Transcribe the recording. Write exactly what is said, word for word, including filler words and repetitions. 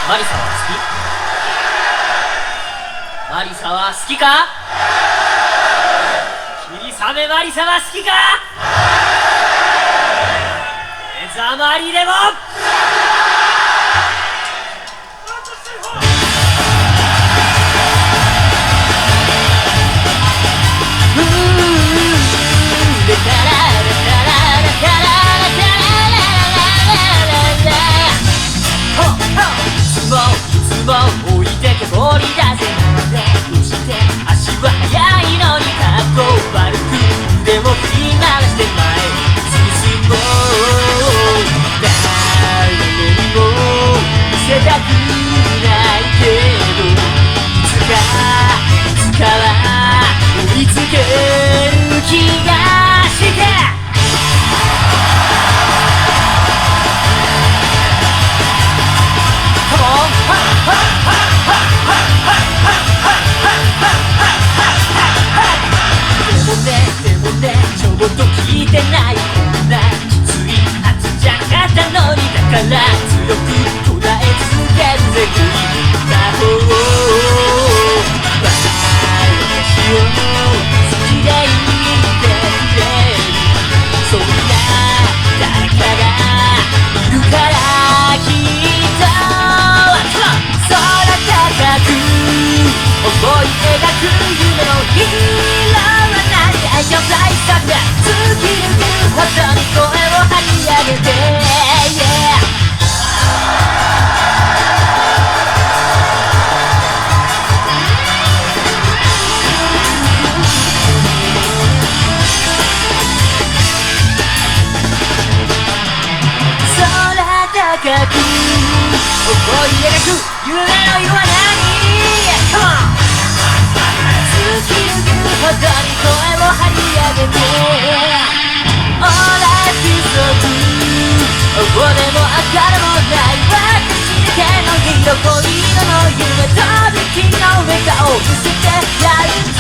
マリサは好き？マリサは好きか？霧雨マリサは好きか？目ざまりでも置いてけぼりだぜどうして足は速いのにかっこ悪く腕も振り回して前進もう誰にも見せたくないけどいつかいつかは追いつける気がしてちょっと聞いてないこんなきついはずじゃなかったのにだから強く捉え続けるぜグリーンな方私を好きでいてくれるそんな誰かがいるからきっと空高く思い描く夢のヒーローは何愛情大作だ突き抜けるほどに声を張り上げて、yeah!高く思い描く夢の色は何 Come on 突き抜けるほどに声を張り上げて All life is so blue 青でも赤でもない私だけの色恋の夢とびきの笑顔を見せてやる